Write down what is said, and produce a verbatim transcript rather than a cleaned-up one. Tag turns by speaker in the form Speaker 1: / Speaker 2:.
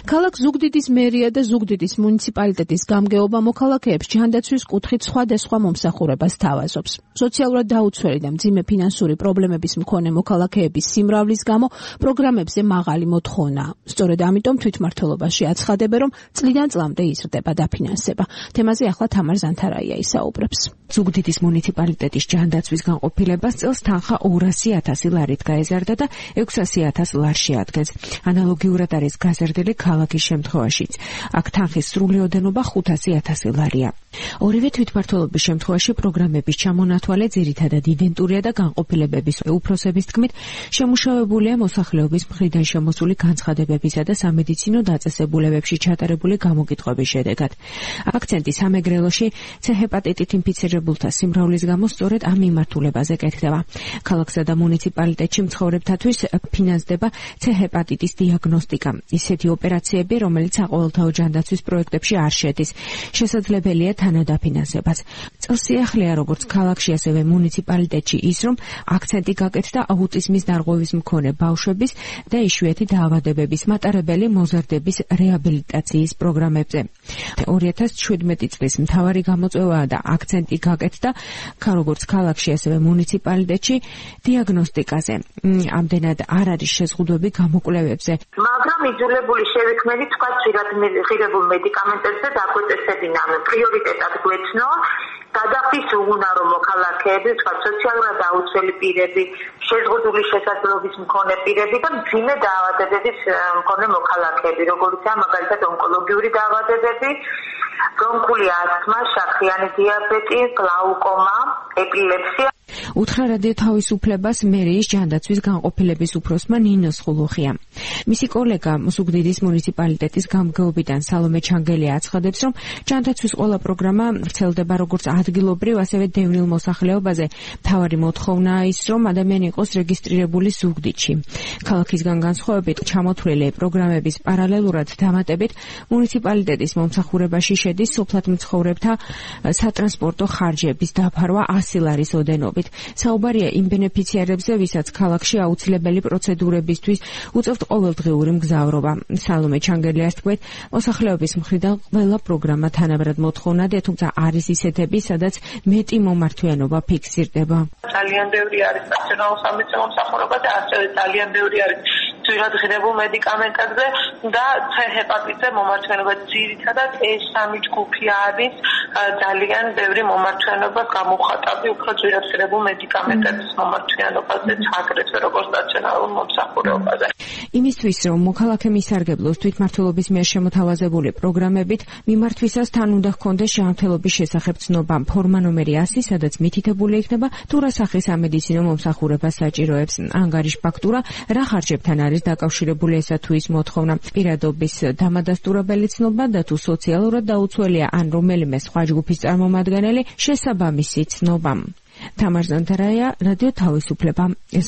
Speaker 1: ქალაქ ზუგდიდის მერია და ზუგდიდის მუნიციპალიტეტის გამგეობა მოქალაქეებს ჯანდაცვის კუთხით სხვადასხვა მომსახურებას თავაზობს. სოციალურად დაუცველი და მძიმე ფინანსური პრობლემების მქონე მოქალაქეების სიმრავლის გამო პროგრამებზე მაღალი მოთხოვნაა. სწორედ ამიტომ თვითმმართველობაში აცხადებენ, რომ წლიდან წლამდე იზრდება დაფინანსება. თემაზე ახლა თამარ ზანთარაია ისაუბრებს.
Speaker 2: ზუგდიდის მუნიციპალიტეტის ჯანდაცვის განყოფილებას წელს თანხა ორასი ათასი ლარით გაეზარდა და ექვსასი ათას ლარში ადგენს. ანალოგიურად არის გაზრდილი ქალაქის შემთხვევაშიც. აქ თანხის სრული ოდენობა ხუთასი ათასი ლარია. ორივე თვითმმართველობის შემთხვევაში პროგრამების ჩამონათვალე ძირითადად იდენტურია და განყოფილებების უფროსების თქმით შემუშავებულია მოსახლეობის მხრიდან შემოსული განცხადებებისა და სამედიცინო დაწესებულებებში ჩატარებული გამოკითხვების შედეგად. აქცენტი სამეგრელოში ცე-ჰეპატიტით ინფიცირებულთა სიმრავლის გამო სწორედ ამ მიმართულებაზე კეთდება. ქალაქსა და მუნიციპალიტეტში მცხოვრებთათვის ფინანსდება ცე-ჰეპატიტის დიაგნოსტიკა. ისეთი ოპერაციები, რომელიც საყოველთაო ჯანდაცვის პროექტებში არ შედის. შესაძლებელია თანადაფინანსებაც. წელს სიახლეა როგორც ქალაქში, ასევე მუნიციპალიტეტში ის, რომ აქცენტი გაკეთდა აუტიზმის დარღვევის მქონე ბავშვების და იშვიათი დაავადებების მატარებელი მოზარდების რეაბილიტაციის პროგრამებზე. ორი ათას შვიდმეტი წლის მთავარი გამოწვევაა და აქცენტი გაკეთდა როგორც ქალაქში, ასევე მუნიციპალიტეტში დიაგნოსტიკაზე. ამდენად არ არის შეზღუდვები გამოკვლევებზე.
Speaker 3: მაგრამ იძულებული შევიქმნით თქვა ღირებულ მედიკამენტებზე დაგვეწესებინა პრიორიტეტად გვეცნო გადახდის უგუნარო მოქალაქეები, თქვა სოციალურად დაუცველი პირები, შეზღუდული შესაძლებლობის მქონე პირები და მძიმე დაავადებების მქონე მოქალაქეები, როგორიცაა მაგალითად ონკოლოგიური დაავადებები, ბრონქული ასთმა, შაქრიანი დიაბეტი, გლაუკომა, ეპილეფსია.
Speaker 2: უთხრა რადიო თავისუფლებას მერიის ჯანდაცვის განყოფილების უფროსმა ნინო სხულუხია. მისი კოლეგა ზუგდიდის მუნიციპალიტეტის გამგეობიდან სალომე ჩანგელია აცხადებს, რომ ჯანდაცვის ყველა პროგრამა ვრცელდება როგორც ადგილობრივ, ასევე დევნილ მოსახლეობაზე. მთავარი მოთხოვნაა ის, რომ ადამიანი იყოს რეგისტრირებული ზუგდიდში. ქალაქისგან განსხვავებით, ჩამოთვლილი პროგრამების პარალელურად დამატებით მუნიციპალიტეტის მომსახურებაში შედის სოფლად მცხოვრებთა სატრანსპორტო ხარჯების დაფარვა ასი ლარის ოდენობით. საუბარია იმ ბენეფიციარებზე, ვისაც ქალაქში აუცილებელი პროცედურებისთვის უწევთ ყოველდღიური მგზავრობა. სალომე ჩანგელიას თქმით, მოსახლეობის მხრიდან ყველა პროგრამა თანაბრად მოთხოვნადია, თუმცა არის ისეთები, სადაც მეტი მომართვიანობა ფიქსირდება.
Speaker 3: ძალიან ბევრი არის ნაციონალურ სამედიცინო მომსახურება და ასევე ძალიან ბევრი არის ძვირადღირებულ მედიკამენტებზე და ცე-ჰეპატიტზე მომართვიანობა. ძირითადად ეს სამი ჯგუფი არის ძალიან ბევრი მომართვიანობა გამოხატავი უფრო ძვირადღირებულ მედიკამენტების მომართვიანობაზე, აგრეთვე როგორც ნაციონალურ მომსახურებაზე.
Speaker 2: იმისთვის, რომ მოქალაქე მისარგებლოს თვითმმართველობის მიერ შემოთავაზებული პროგრამებით, მიმართვისას თან უნდა ჰქონდეს შემთხვევების შესახებ ცნობა. ფორმა ნომერი ასი, სადაც მითითებული იქნება თუ რა სახის სამედიცინო მომსახურებას საჭიროებს. ანგარიშ ფაქტურა რა ხარჯებთან არის დაკავშირებული ესა თუ ის მოთხოვნა. პირადობის დამადასტურებელი ცნობა და თუ სოციალურად დაუცველია ან რომელიმე სხვა ჯგუფის წარმომადგენელი შესაბამისი ცნობა. თამარ ზანთარაია, რადიო თავისუფლება.